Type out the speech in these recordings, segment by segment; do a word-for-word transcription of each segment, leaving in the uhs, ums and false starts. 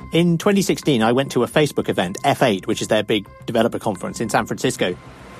In twenty sixteen, I went to a Facebook event, F eight, which is their big developer conference in San Francisco.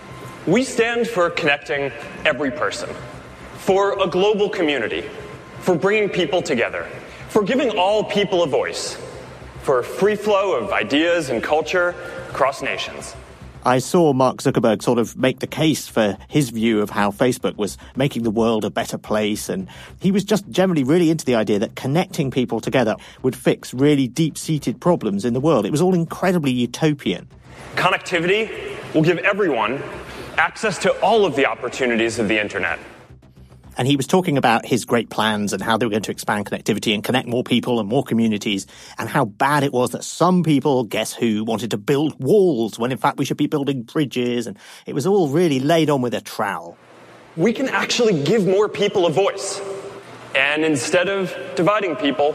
We stand for connecting every person, for a global community, for bringing people together, for giving all people a voice, for a free flow of ideas and culture across nations. I saw Mark Zuckerberg sort of make the case for his view of how Facebook was making the world a better place, and he was just generally really into the idea that connecting people together would fix really deep-seated problems in the world. It was all incredibly utopian. Connectivity will give everyone access to all of the opportunities of the internet. And he was talking about his great plans and how they were going to expand connectivity and connect more people and more communities, and how bad it was that some people, guess who, wanted to build walls when in fact we should be building bridges. And it was all really laid on with a trowel. We can actually give more people a voice. And instead of dividing people,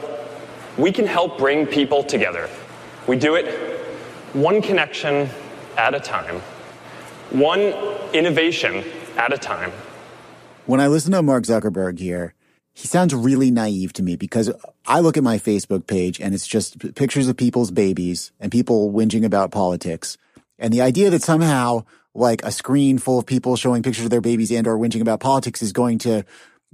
we can help bring people together. We do it one connection at a time, one innovation at a time. When I listen to Mark Zuckerberg here, he sounds really naive to me because I look at my Facebook page and it's just pictures of people's babies and people whinging about politics. And the idea that somehow like a screen full of people showing pictures of their babies and or whinging about politics is going to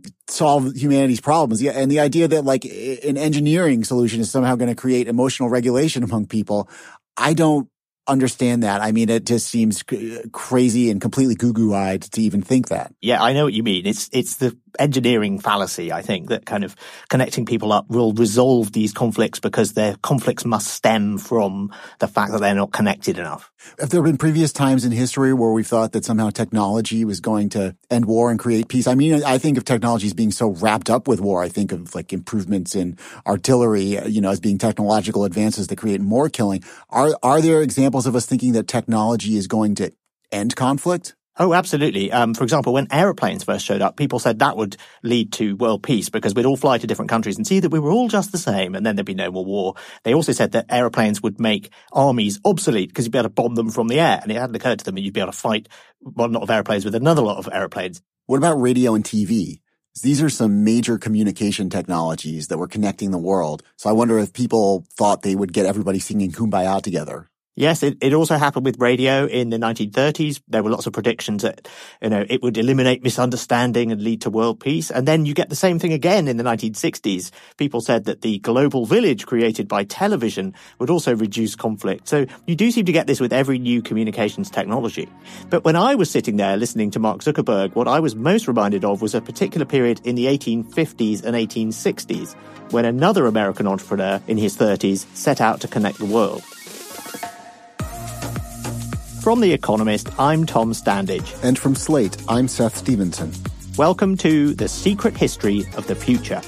solve humanity's problems. Yeah, and the idea that like an engineering solution is somehow going to create emotional regulation among people, I don't understand that. I mean, it just seems crazy and completely goo-goo-eyed to even think that. Yeah, I know what you mean. It's it's the engineering fallacy, I think, that kind of connecting people up will resolve these conflicts because their conflicts must stem from the fact that they're not connected enough. Have there been previous times in history where we thought that somehow technology was going to end war and create peace? I mean, I think of technology as being so wrapped up with war. I think of like improvements in artillery, you know, as being technological advances that create more killing. Are are there examples of us thinking that technology is going to end conflict? Oh, absolutely. Um, for example, when aeroplanes first showed up, people said that would lead to world peace because we'd all fly to different countries and see that we were all just the same, and then there'd be no more war. They also said that aeroplanes would make armies obsolete because you'd be able to bomb them from the air, and it hadn't occurred to them that you'd be able to fight one lot of aeroplanes with another lot of aeroplanes. What about radio and T V? These are some major communication technologies that were connecting the world. So I wonder if people thought they would get everybody singing Kumbaya together. Yes, it, it also happened with radio in the nineteen thirties. There were lots of predictions that, you know, it would eliminate misunderstanding and lead to world peace. And then you get the same thing again in the nineteen sixties. People said that the global village created by television would also reduce conflict. So you do seem to get this with every new communications technology. But when I was sitting there listening to Mark Zuckerberg, what I was most reminded of was a particular period in the eighteen fifties and eighteen sixties, when another American entrepreneur in his thirties set out to connect the world. From The Economist, I'm Tom Standage. And from Slate, I'm Seth Stevenson. Welcome to The Secret History of the Future.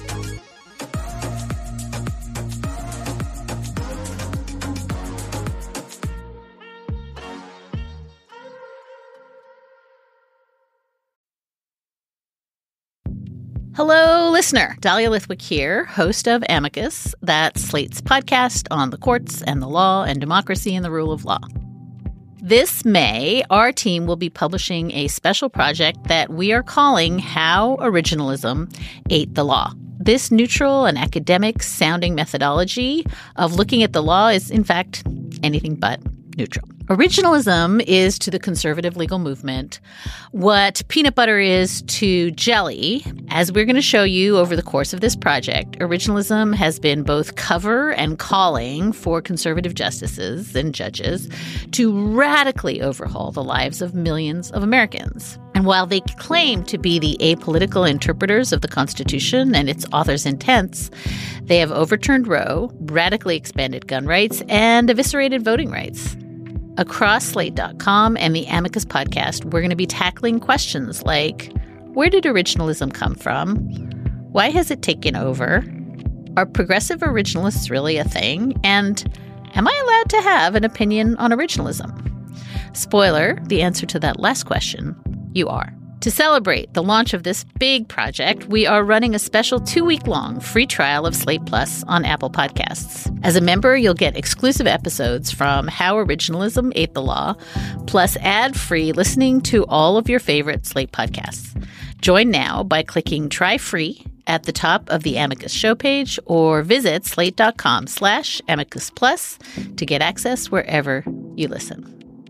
Hello, listener. Dahlia Lithwick here, host of Amicus, that's Slate's podcast on the courts and the law and democracy and the rule of law. This May, our team will be publishing a special project that we are calling How Originalism Ate the Law. This neutral and academic-sounding methodology of looking at the law is, in fact, anything but neutral. Originalism is to the conservative legal movement what peanut butter is to jelly. As we're going to show you over the course of this project, originalism has been both cover and calling for conservative justices and judges to radically overhaul the lives of millions of Americans. And while they claim to be the apolitical interpreters of the Constitution and its author's intents, they have overturned Roe, radically expanded gun rights, and eviscerated voting rights. Across Slate dot com and the Amicus podcast, we're going to be tackling questions like, where did originalism come from? Why has it taken over? Are progressive originalists really a thing? And am I allowed to have an opinion on originalism? Spoiler, the answer to that last question, you are. To celebrate the launch of this big project, we are running a special two-week-long free trial of Slate Plus on Apple Podcasts. As a member, you'll get exclusive episodes from How Originalism Ate the Law, plus ad-free listening to all of your favorite Slate podcasts. Join now by clicking Try Free at the top of the Amicus show page or visit slate.com slash amicus plus to get access wherever you listen.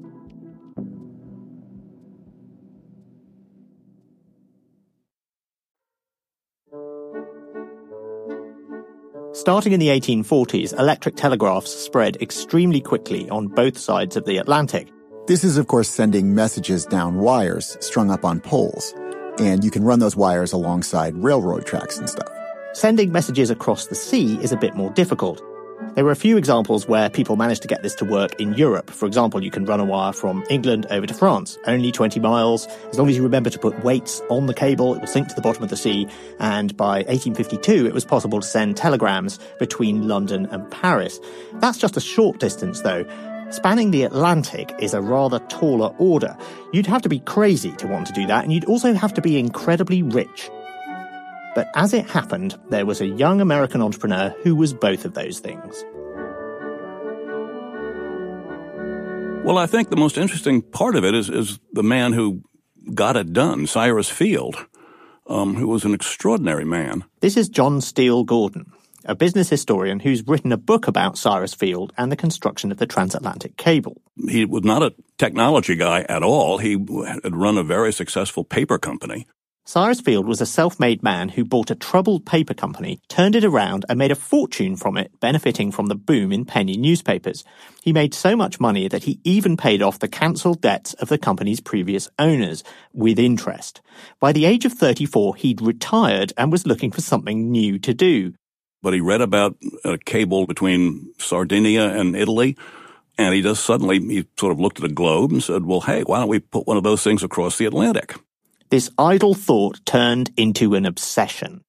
Starting in the eighteen forties, electric telegraphs spread extremely quickly on both sides of the Atlantic. This is, of course, sending messages down wires strung up on poles. And you can run those wires alongside railroad tracks and stuff. Sending messages across the sea is a bit more difficult. There were a few examples where people managed to get this to work in Europe. For example, you can run a wire from England over to France, only twenty miles. As long as you remember to put weights on the cable, it will sink to the bottom of the sea. And by eighteen fifty-two, it was possible to send telegrams between London and Paris. That's just a short distance, though. Spanning the Atlantic is a rather taller order. You'd have to be crazy to want to do that, and you'd also have to be incredibly rich. But as it happened, there was a young American entrepreneur who was both of those things. Well, I think the most interesting part of it is, is the man who got it done, Cyrus Field, um, who was an extraordinary man. This is John Steele Gordon, a business historian who's written a book about Cyrus Field and the construction of the transatlantic cable. He was not a technology guy at all. He had run a very successful paper company. Cyrus Field was a self-made man who bought a troubled paper company, turned it around, and made a fortune from it, benefiting from the boom in penny newspapers. He made so much money that he even paid off the cancelled debts of the company's previous owners, with interest. By the age of thirty-four, he'd retired and was looking for something new to do. But he read about a cable between Sardinia and Italy, and he just suddenly, he sort of looked at a globe and said, well, hey, why don't we put one of those things across the Atlantic? This idle thought turned into an obsession.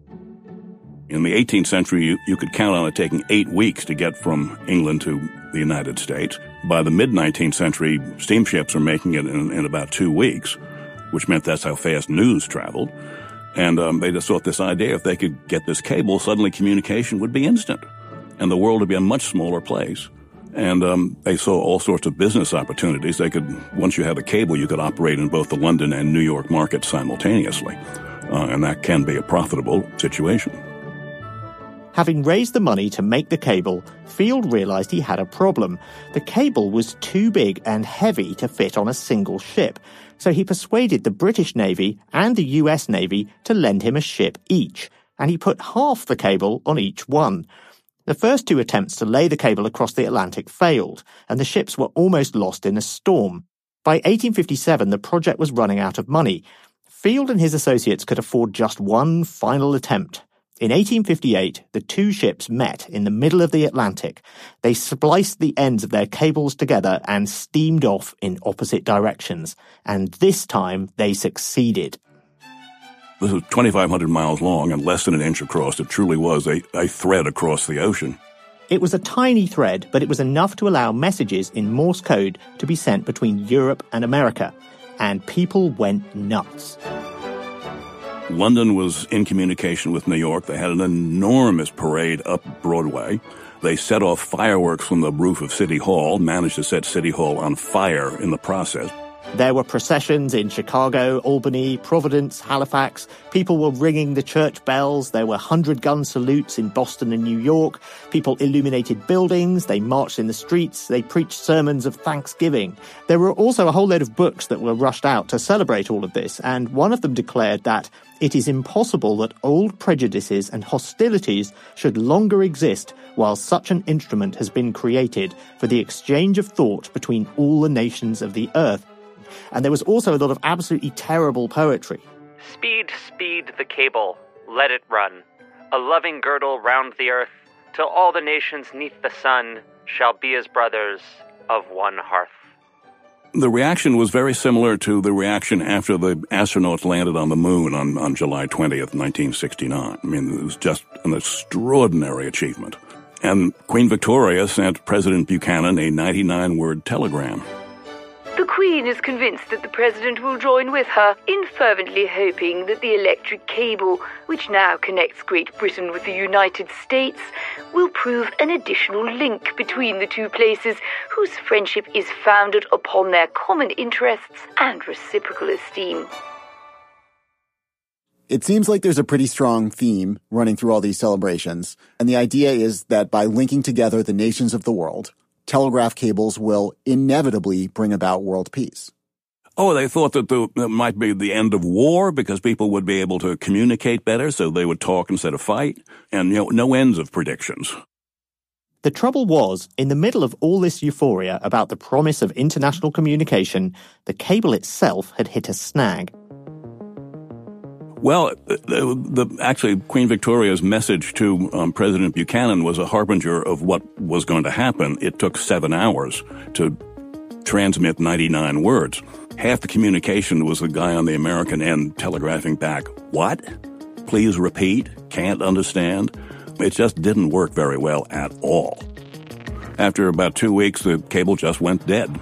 In the eighteenth century, you, you could count on it taking eight weeks to get from England to the United States. By the mid-nineteenth century, steamships are making it in, in about two weeks, which meant that's how fast news traveled. And um, they just thought this idea, if they could get this cable, suddenly communication would be instant, and the world would be a much smaller place. And um, they saw all sorts of business opportunities. They could, once you had a cable, you could operate in both the London and New York markets simultaneously. Uh, and that can be a profitable situation. Having raised the money to make the cable, Field realized he had a problem. The cable was too big and heavy to fit on a single ship. So he persuaded the British Navy and the U S Navy to lend him a ship each. And he put half the cable on each one. The first two attempts to lay the cable across the Atlantic failed, and the ships were almost lost in a storm. By eighteen fifty-seven, the project was running out of money. Field and his associates could afford just one final attempt. In eighteen fifty-eight, the two ships met in the middle of the Atlantic. They spliced the ends of their cables together and steamed off in opposite directions. And this time, they succeeded. This was twenty-five hundred miles long and less than an inch across. It truly was a, a thread across the ocean. It was a tiny thread, but it was enough to allow messages in Morse code to be sent between Europe and America. And people went nuts. London was in communication with New York. They had an enormous parade up Broadway. They set off fireworks from the roof of City Hall, managed to set City Hall on fire in the process. There were processions in Chicago, Albany, Providence, Halifax. People were ringing the church bells. There were hundred-gun salutes in Boston and New York. People illuminated buildings. They marched in the streets. They preached sermons of thanksgiving. There were also a whole load of books that were rushed out to celebrate all of this, and one of them declared that it is impossible that old prejudices and hostilities should longer exist while such an instrument has been created for the exchange of thought between all the nations of the earth. And there was also a lot of absolutely terrible poetry. Speed, speed the cable, let it run, a loving girdle round the earth, till all the nations neath the sun shall be as brothers of one hearth. The reaction was very similar to the reaction after the astronauts landed on the moon on, on July twentieth, nineteen sixty-nine. I mean, it was just an extraordinary achievement. And Queen Victoria sent President Buchanan a ninety-nine word telegram. The Queen is convinced that the President will join with her in fervently hoping that the electric cable, which now connects Great Britain with the United States, will prove an additional link between the two places whose friendship is founded upon their common interests and reciprocal esteem. It seems like there's a pretty strong theme running through all these celebrations, and the idea is that by linking together the nations of the world, telegraph cables will inevitably bring about world peace. Oh, they thought that the, it might be the end of war because people would be able to communicate better, so they would talk instead of fight, and you know, no ends of predictions. The trouble was, in the middle of all this euphoria about the promise of international communication, the cable itself had hit a snag. Well, the, the, actually, Queen Victoria's message to um, President Buchanan was a harbinger of what was going to happen. It took seven hours to transmit ninety-nine words. Half the communication was the guy on the American end telegraphing back, "What? Please repeat? Can't understand?" It just didn't work very well at all. After about two weeks, the cable just went dead.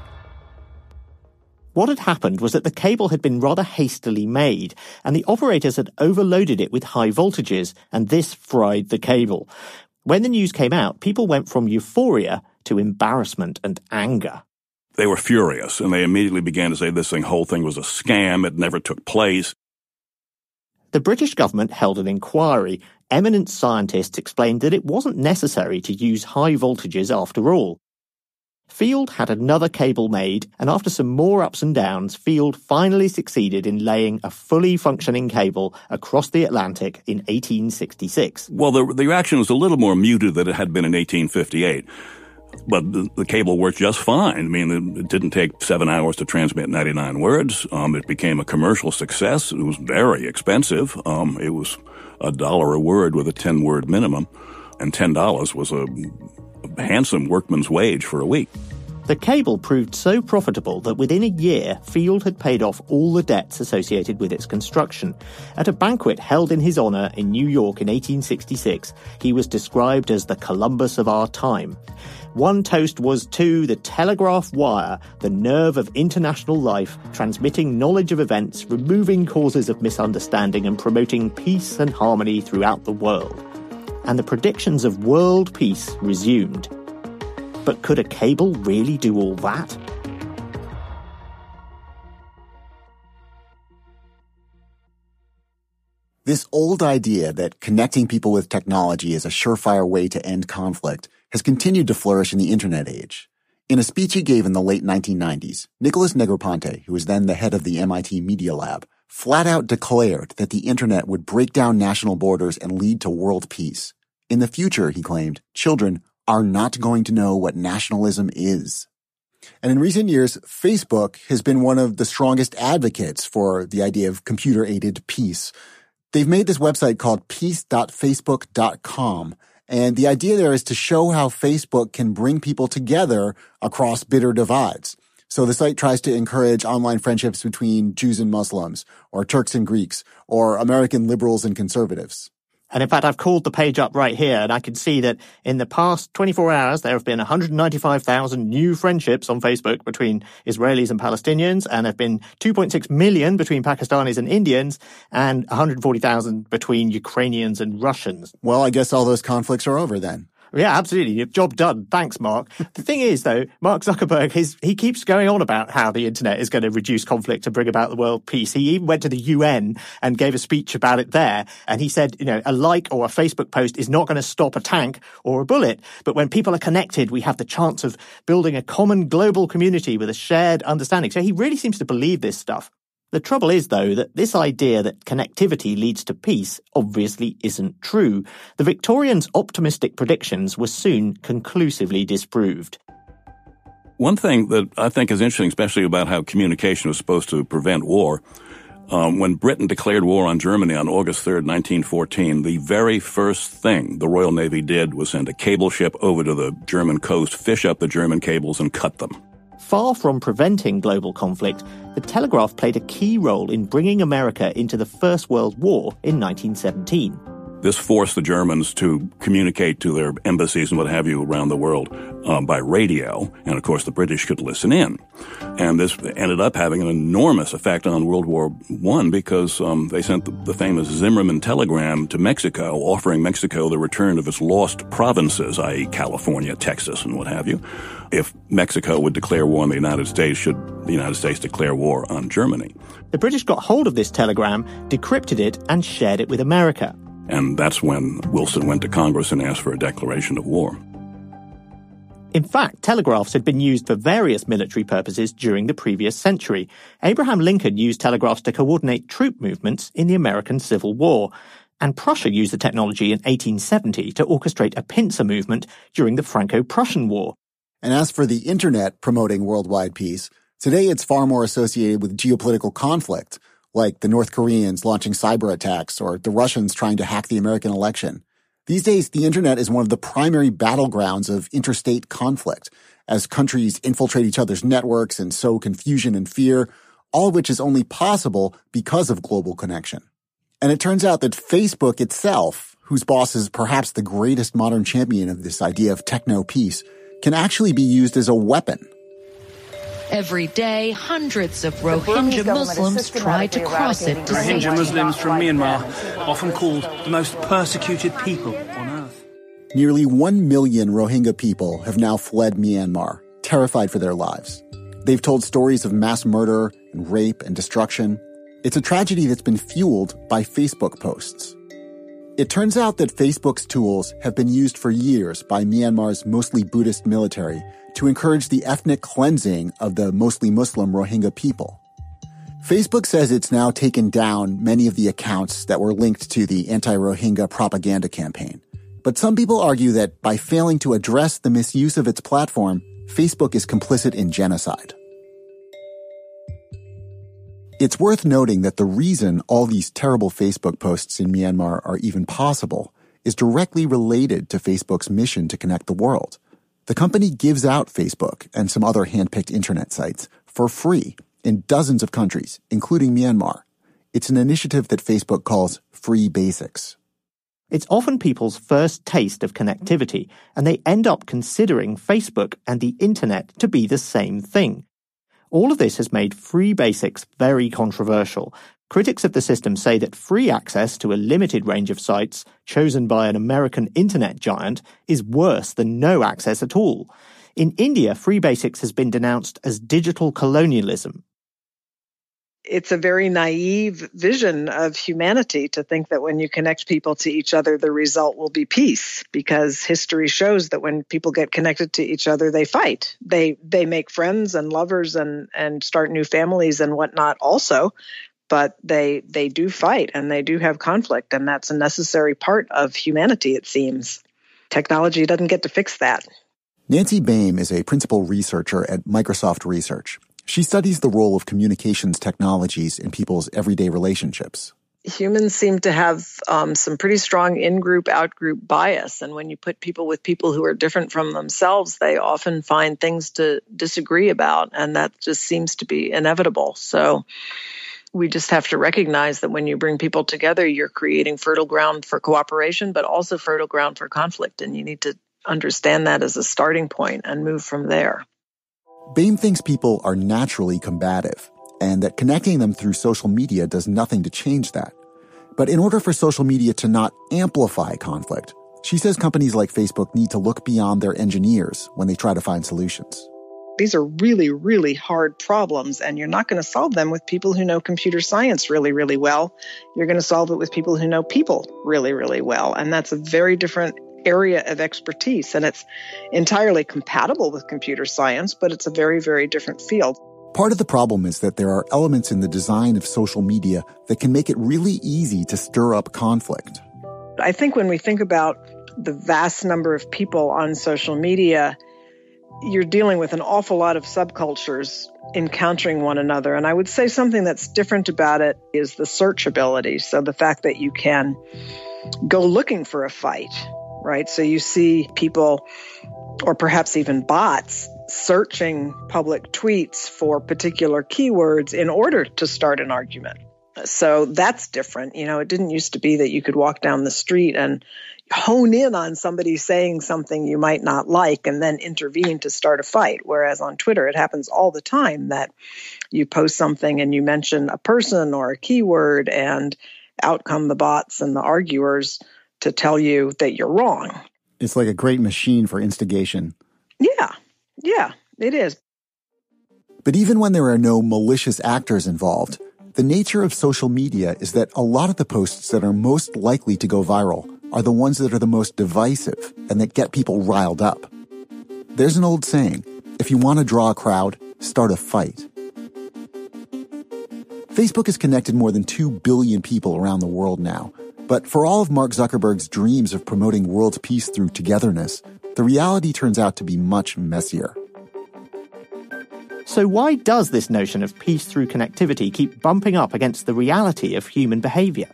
What had happened was that the cable had been rather hastily made, and the operators had overloaded it with high voltages, and this fried the cable. When the news came out, people went from euphoria to embarrassment and anger. They were furious, and they immediately began to say this thing, whole thing was a scam, it never took place. The British government held an inquiry. Eminent scientists explained that it wasn't necessary to use high voltages after all. Field had another cable made, and after some more ups and downs, Field finally succeeded in laying a fully functioning cable across the Atlantic in eighteen sixty-six. Well, the, the reaction was a little more muted than it had been in eighteen fifty-eight. But the, the cable worked just fine. I mean, it didn't take seven hours to transmit ninety-nine words. Um, it became a commercial success. It was very expensive. Um, it was a dollar a word with a ten-word minimum, and ten dollars was a handsome workman's wage for a week. The cable proved so profitable that within a year, Field had paid off all the debts associated with its construction. At a banquet held in his honor in New York in eighteen sixty-six, he was described as the Columbus of our time. One toast was to the telegraph wire, the nerve of international life, transmitting knowledge of events, removing causes of misunderstanding, and promoting peace and harmony throughout the world. And the predictions of world peace resumed. But could a cable really do all that? This old idea that connecting people with technology is a surefire way to end conflict has continued to flourish in the internet age. In a speech he gave in the late nineteen nineties, Nicholas Negroponte, who was then the head of the M I T Media Lab, flat out declared that the internet would break down national borders and lead to world peace. In the future, he claimed, children are not going to know what nationalism is. And in recent years, Facebook has been one of the strongest advocates for the idea of computer-aided peace. They've made this website called peace dot facebook dot com, and the idea there is to show how Facebook can bring people together across bitter divides. So the site tries to encourage online friendships between Jews and Muslims, or Turks and Greeks, or American liberals and conservatives. And in fact, I've called the page up right here, and I can see that in the past twenty-four hours, there have been one hundred ninety-five thousand new friendships on Facebook between Israelis and Palestinians, and there have been two point six million between Pakistanis and Indians, and one hundred forty thousand between Ukrainians and Russians. Well, I guess all those conflicts are over then. Yeah, absolutely. Your job done. Thanks, Mark. The thing is, though, Mark Zuckerberg, his, he keeps going on about how the internet is going to reduce conflict and bring about the world peace. He even went to the U N and gave a speech about it there. And he said, you know, a like or a Facebook post is not going to stop a tank or a bullet. But when people are connected, we have the chance of building a common global community with a shared understanding. So he really seems to believe this stuff. The trouble is, though, that this idea that connectivity leads to peace obviously isn't true. The Victorians' optimistic predictions were soon conclusively disproved. One thing that I think is interesting, especially about how communication was supposed to prevent war, um, when Britain declared war on Germany on August third, nineteen fourteen, the very first thing the Royal Navy did was send a cable ship over to the German coast, fish up the German cables, and cut them. Far from preventing global conflict, the telegraph played a key role in bringing America into the First World War in nineteen seventeen. This forced the Germans to communicate to their embassies and what have you around the world uh, by radio, and of course the British could listen in. And this ended up having an enormous effect on World War One because um, they sent the, the famous Zimmerman telegram to Mexico, offering Mexico the return of its lost provinces, that is. California, Texas, and what have you, if Mexico would declare war on the United States, should the United States declare war on Germany. The British got hold of this telegram, decrypted it, and shared it with America. And that's when Wilson went to Congress and asked for a declaration of war. In fact, telegraphs had been used for various military purposes during the previous century. Abraham Lincoln used telegraphs to coordinate troop movements in the American Civil War, and Prussia used the technology in eighteen seventy to orchestrate a pincer movement during the Franco-Prussian War. And as for the internet promoting worldwide peace, today it's far more associated with geopolitical conflict, like the North Koreans launching cyber attacks or the Russians trying to hack the American election. These days, the internet is one of the primary battlegrounds of interstate conflict, as countries infiltrate each other's networks and sow confusion and fear, all of which is only possible because of global connection. And it turns out that Facebook itself, whose boss is perhaps the greatest modern champion of this idea of techno-peace, can actually be used as a weapon. Every day, hundreds of Rohingya Muslims try to cross it. To Rohingya Muslims from Myanmar, often called the most persecuted people on earth. Nearly one million Rohingya people have now fled Myanmar, terrified for their lives. They've told stories of mass murder and rape and destruction. It's a tragedy that's been fueled by Facebook posts. It turns out that Facebook's tools have been used for years by Myanmar's mostly Buddhist military to encourage the ethnic cleansing of the mostly Muslim Rohingya people. Facebook says it's now taken down many of the accounts that were linked to the anti-Rohingya propaganda campaign. But some people argue that by failing to address the misuse of its platform, Facebook is complicit in genocide. It's worth noting that the reason all these terrible Facebook posts in Myanmar are even possible is directly related to Facebook's mission to connect the world. The company gives out Facebook and some other hand-picked internet sites for free in dozens of countries, including Myanmar. It's an initiative that Facebook calls Free Basics. It's often people's first taste of connectivity, and they end up considering Facebook and the internet to be the same thing. All of this has made Free Basics very controversial. Critics of the system say that free access to a limited range of sites chosen by an American internet giant is worse than no access at all. In India, Free Basics has been denounced as digital colonialism. It's a very naive vision of humanity to think that when you connect people to each other, the result will be peace, because history shows that when people get connected to each other, they fight. They they make friends and lovers and, and start new families and whatnot also. But they they do fight and they do have conflict, and that's a necessary part of humanity, it seems. Technology doesn't get to fix that. Nancy Baim is a principal researcher at Microsoft Research. She studies the role of communications technologies in people's everyday relationships. Humans seem to have um, some pretty strong in-group, out-group bias, and when you put people with people who are different from themselves, they often find things to disagree about, and that just seems to be inevitable. So we just have to recognize that when you bring people together, you're creating fertile ground for cooperation, but also fertile ground for conflict. And you need to understand that as a starting point and move from there. Baim thinks people are naturally combative, and that connecting them through social media does nothing to change that. But in order for social media to not amplify conflict, she says companies like Facebook need to look beyond their engineers when they try to find solutions. These are really, really hard problems, and you're not going to solve them with people who know computer science really, really well. You're going to solve it with people who know people really, really well, and that's a very different area of expertise, and it's entirely compatible with computer science, but it's a very, very different field. Part of the problem is that there are elements in the design of social media that can make it really easy to stir up conflict. I think when we think about the vast number of people on social media, you're dealing with an awful lot of subcultures encountering one another. And I would say something that's different about it is the search ability. So the fact that you can go looking for a fight, right? So you see people, or perhaps even bots, searching public tweets for particular keywords in order to start an argument. So that's different. You know, it didn't used to be that you could walk down the street and hone in on somebody saying something you might not like and then intervene to start a fight. Whereas on Twitter, it happens all the time that you post something and you mention a person or a keyword, and out come the bots and the arguers to tell you that you're wrong. It's like a great machine for instigation. Yeah, yeah, it is. But even when there are no malicious actors involved, the nature of social media is that a lot of the posts that are most likely to go viral are the ones that are the most divisive and that get people riled up. There's an old saying, if you want to draw a crowd, start a fight. Facebook has connected more than two billion people around the world now. But for all of Mark Zuckerberg's dreams of promoting world peace through togetherness, the reality turns out to be much messier. So why does this notion of peace through connectivity keep bumping up against the reality of human behavior?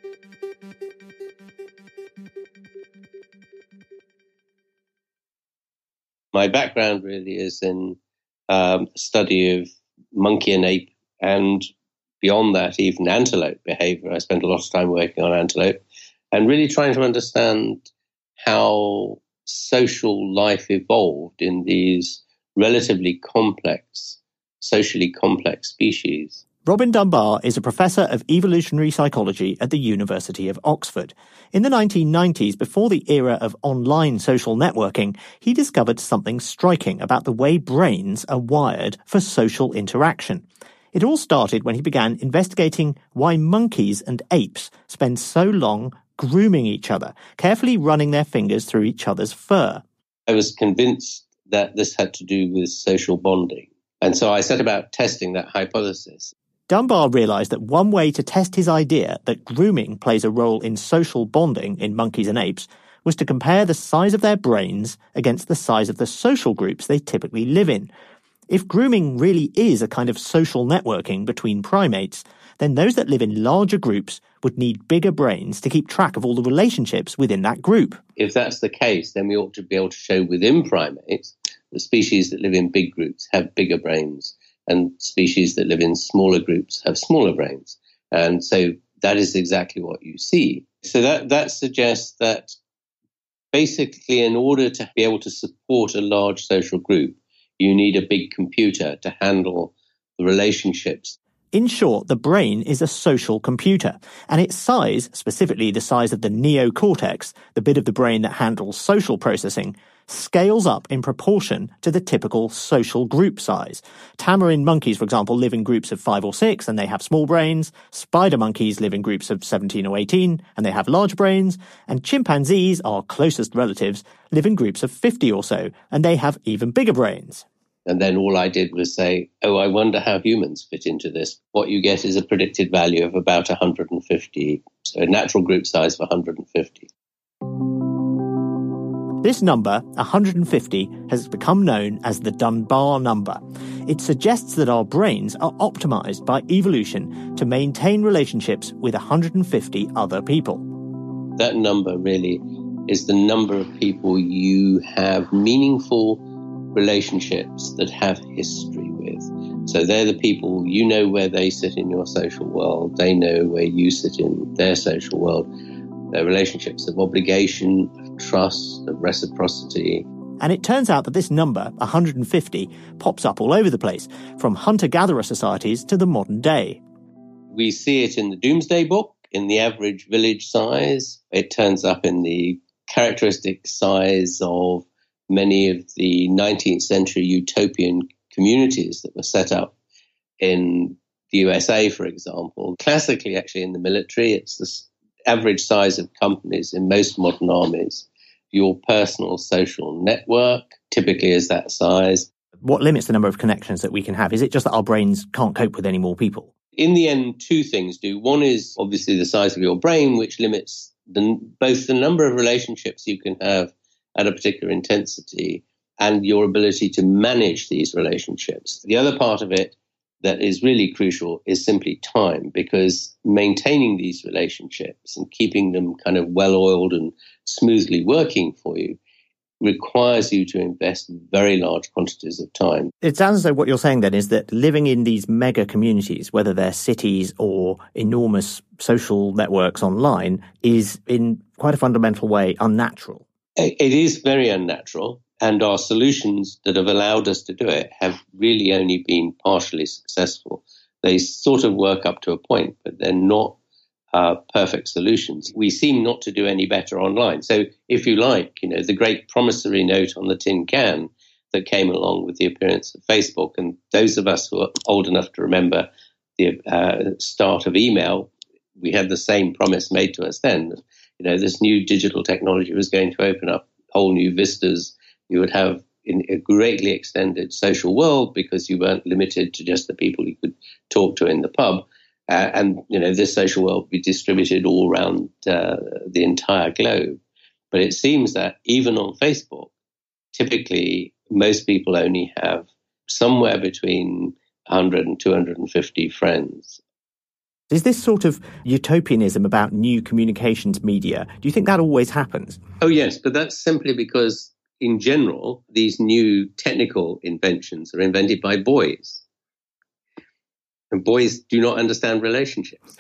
My background really is in um, study of monkey and ape, and beyond that, even antelope behavior. I spent a lot of time working on antelope and really trying to understand how social life evolved in these relatively complex, socially complex species. Robin Dunbar is a professor of evolutionary psychology at the University of Oxford. In the nineteen nineties, before the era of online social networking, he discovered something striking about the way brains are wired for social interaction. It all started when he began investigating why monkeys and apes spend so long grooming each other, carefully running their fingers through each other's fur. I was convinced that this had to do with social bonding. And so I set about testing that hypothesis. Dunbar realized that one way to test his idea that grooming plays a role in social bonding in monkeys and apes was to compare the size of their brains against the size of the social groups they typically live in. If grooming really is a kind of social networking between primates, then those that live in larger groups would need bigger brains to keep track of all the relationships within that group. If that's the case, then we ought to be able to show within primates that species that live in big groups have bigger brains and species that live in smaller groups have smaller brains. And so that is exactly what you see. So that, that suggests that basically in order to be able to support a large social group, you need a big computer to handle the relationships. In short, the brain is a social computer, and its size, specifically the size of the neocortex, the bit of the brain that handles social processing, scales up in proportion to the typical social group size. Tamarin monkeys, for example, live in groups of five or six, and they have small brains. Spider monkeys live in groups of seventeen or eighteen, and they have large brains. And chimpanzees, our closest relatives, live in groups of fifty or so, and they have even bigger brains. And then all I did was say, oh, I wonder how humans fit into this. What you get is a predicted value of about one hundred fifty, so a natural group size of one hundred fifty. This number, one hundred fifty, has become known as the Dunbar number. It suggests that our brains are optimized by evolution to maintain relationships with one hundred fifty other people. That number really is the number of people you have meaningful relationships that have history with. So they're the people, you know where they sit in your social world, they know where you sit in their social world. They're relationships of obligation, of trust, of reciprocity. And it turns out that this number, one hundred fifty, pops up all over the place, from hunter-gatherer societies to the modern day. We see it in the Doomsday Book, in the average village size. It turns up in the characteristic size of many of the nineteenth century utopian communities that were set up in the U S A, for example. Classically, actually, in the military, it's the average size of companies in most modern armies. Your personal social network typically is that size. What limits the number of connections that we can have? Is it just that our brains can't cope with any more people? In the end, two things do. One is obviously the size of your brain, which limits the, both the number of relationships you can have at a particular intensity and your ability to manage these relationships. The other part of it that is really crucial is simply time, because maintaining these relationships and keeping them kind of well-oiled and smoothly working for you requires you to invest very large quantities of time. It sounds as though what you're saying then is that living in these mega communities, whether they're cities or enormous social networks online, is in quite a fundamental way unnatural. It is very unnatural, and our solutions that have allowed us to do it have really only been partially successful. They sort of work up to a point, but they're not Uh, perfect solutions. We seem not to do any better online. So if you like, you know, the great promissory note on the tin can that came along with the appearance of Facebook, and those of us who are old enough to remember the uh, start of email, we had the same promise made to us then. You know, this new digital technology was going to open up whole new vistas. You would have in a greatly extended social world because you weren't limited to just the people you could talk to in the pub. Uh, and, you know, this social world will be distributed all around uh, the entire globe. But it seems that even on Facebook, typically most people only have somewhere between one hundred and two hundred fifty friends. Is this sort of utopianism about new communications media, do you think that always happens? Oh, yes, but that's simply because, in general, these new technical inventions are invented by boys. And boys do not understand relationships.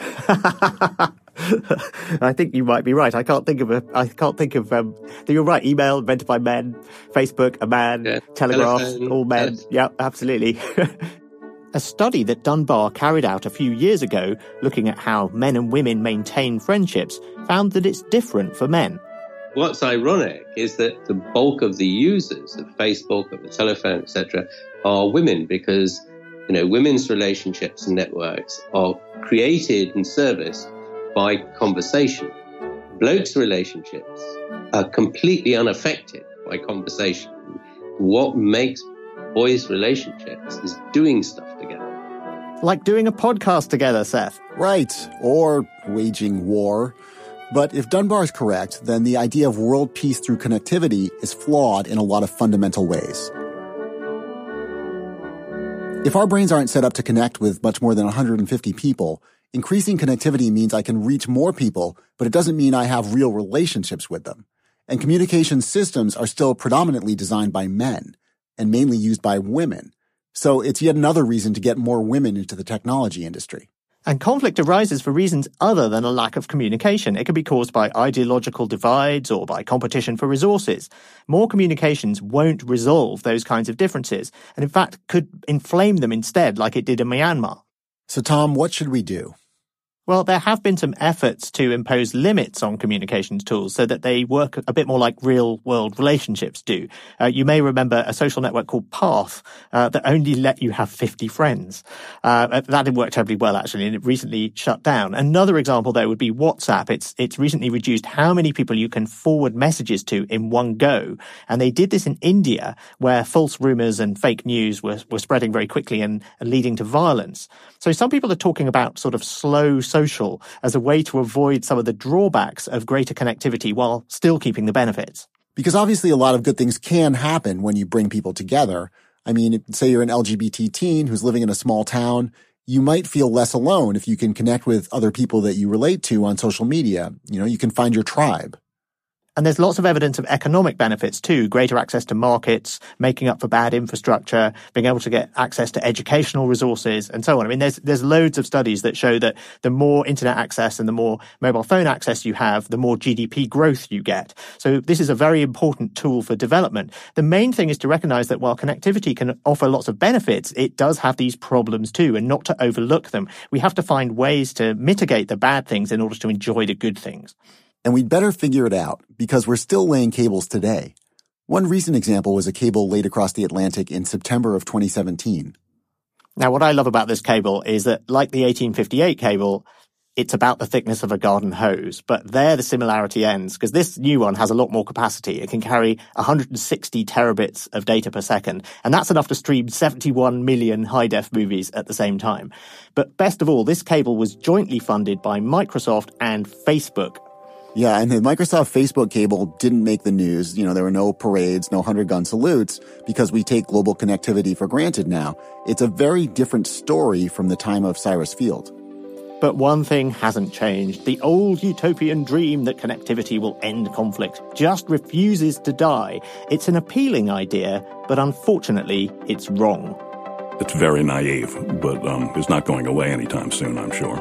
I think you might be right. I can't think of a. I can't think of. Um, you're right. Email invented by men. Facebook, a man. Yeah. Telegraph, Telephone, all men. Yes. Yeah, absolutely. A study that Dunbar carried out a few years ago, looking at how men and women maintain friendships, found that it's different for men. What's ironic is that the bulk of the users of Facebook, of the telephone, et cetera, are women, because you know, women's relationships and networks are created and serviced by conversation. Blokes' relationships are completely unaffected by conversation. What makes boys' relationships is doing stuff together. Like doing a podcast together, Seth. Right, or waging war. But if Dunbar is correct, then the idea of world peace through connectivity is flawed in a lot of fundamental ways. If our brains aren't set up to connect with much more than one hundred fifty people, increasing connectivity means I can reach more people, but it doesn't mean I have real relationships with them. And communication systems are still predominantly designed by men and mainly used by women. So it's yet another reason to get more women into the technology industry. And conflict arises for reasons other than a lack of communication. It can be caused by ideological divides or by competition for resources. More communications won't resolve those kinds of differences, and in fact could inflame them instead, like it did in Myanmar. So, Tom, what should we do? Well, there have been some efforts to impose limits on communications tools so that they work a bit more like real-world relationships do. Uh, you may remember a social network called Path uh, that only let you have fifty friends. Uh, that didn't work terribly well, actually, and it recently shut down. Another example, though, would be WhatsApp. It's it's recently reduced how many people you can forward messages to in one go. And they did this in India, where false rumors and fake news were, were spreading very quickly and, and leading to violence. So some people are talking about sort of slow social as a way to avoid some of the drawbacks of greater connectivity while still keeping the benefits. Because obviously a lot of good things can happen when you bring people together. I mean, say you're an L G B T teen who's living in a small town, you might feel less alone if you can connect with other people that you relate to on social media. You know, you can find your tribe. And there's lots of evidence of economic benefits too, greater access to markets, making up for bad infrastructure, being able to get access to educational resources and so on. I mean, there's there's loads of studies that show that the more internet access and the more mobile phone access you have, the more G D P growth you get. So this is a very important tool for development. The main thing is to recognize that while connectivity can offer lots of benefits, it does have these problems too, and not to overlook them. We have to find ways to mitigate the bad things in order to enjoy the good things. And we'd better figure it out, because we're still laying cables today. One recent example was a cable laid across the Atlantic in September of twenty seventeen. Now, what I love about this cable is that, like the eighteen fifty-eight cable, it's about the thickness of a garden hose. But there the similarity ends, because this new one has a lot more capacity. It can carry one hundred sixty terabits of data per second, and that's enough to stream seventy-one million high-def movies at the same time. But best of all, this cable was jointly funded by Microsoft and Facebook. Yeah, and the Microsoft Facebook cable didn't make the news. You know, there were no parades, no hundred-gun salutes, because we take global connectivity for granted now. It's a very different story from the time of Cyrus Field. But one thing hasn't changed. The old utopian dream that connectivity will end conflict just refuses to die. It's an appealing idea, but unfortunately, it's wrong. It's very naive, but um, it's not going away anytime soon, I'm sure.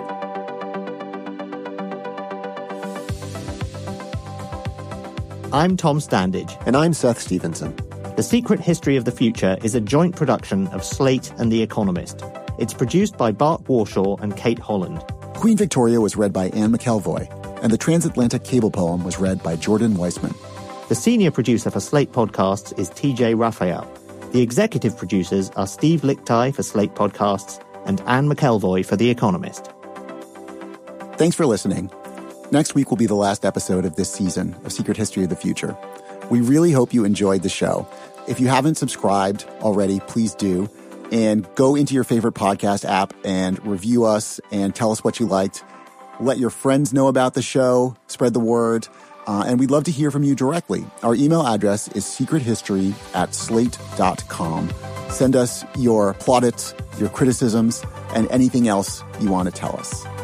I'm Tom Standage. And I'm Seth Stevenson. The Secret History of the Future is a joint production of Slate and The Economist. It's produced by Bart Warshaw and Kate Holland. Queen Victoria was read by Anne McElvoy, and the Transatlantic Cable Poem was read by Jordan Weissman. The senior producer for Slate Podcasts is T J Raphael. The executive producers are Steve Lickteig for Slate Podcasts and Anne McElvoy for The Economist. Thanks for listening. Next week will be the last episode of this season of Secret History of the Future. We really hope you enjoyed the show. If you haven't subscribed already, please do. And go into your favorite podcast app and review us and tell us what you liked. Let your friends know about the show, spread the word, uh, and we'd love to hear from you directly. Our email address is secrethistory at slate dot com. Send us your plaudits, your criticisms, and anything else you want to tell us.